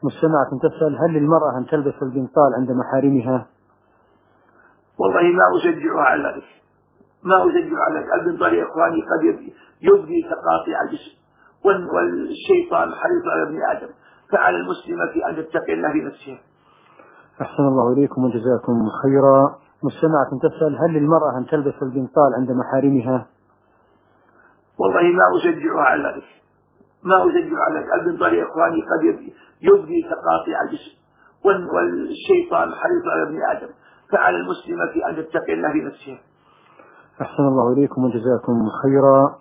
مستمعة تسأل: هل للمرأة أن تلبس البنطال عند محارمها؟ والله ما أشجع على ذلك، ما أشجع على ذلك. البنطال يا إخواني قد يبدي تقاطع الجسم، والشيطان حريص على ابن آدم، فعلى المسلمة أن تتقي الله في نفسها. أحسن الله إليكم وجزاكم خيرا. مستمعة تسأل: هل للمرأة أن تلبس البنطال عند محارمها؟ والله ما أشجع على ذلك، ما أشجع على ذلك. البنطال يا إخواني قد يبدي تقاطع الجسم، والشيطان حريص على ابن آدم، فعلى المسلمة أن تتقي الله في نفسها. أحسن الله إليكم وجزاكم خيرا.